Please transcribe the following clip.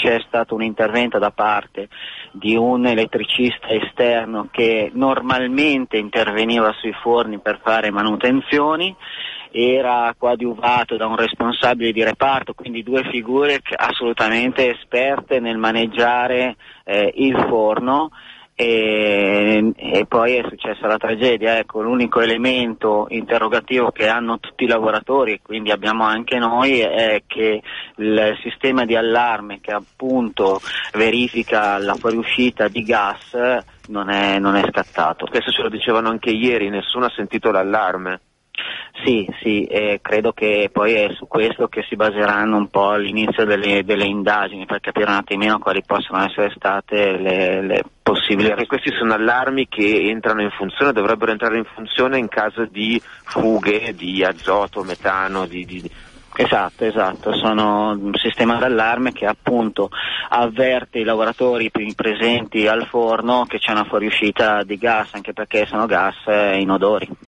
c'è stato un intervento da parte di un elettricista esterno che normalmente interveniva sui forni per fare manutenzioni, era coadiuvato da un responsabile di reparto, quindi due figure assolutamente esperte nel maneggiare il forno. E poi è successa la tragedia. Ecco, l'unico elemento interrogativo che hanno tutti i lavoratori, e quindi abbiamo anche noi, è che il sistema di allarme che appunto verifica la fuoriuscita di gas non è scattato. Questo ce lo dicevano anche ieri, nessuno ha sentito l'allarme. Sì, credo che poi è su questo che si baseranno un po' all'inizio delle indagini, per capire un attimino quali possono essere state le possibili. Perché questi sono allarmi che entrano in funzione, dovrebbero entrare in funzione in caso di fughe di azoto, metano, Esatto, sono un sistema d'allarme che appunto avverte i lavoratori presenti al forno che c'è una fuoriuscita di gas, anche perché sono gas inodori.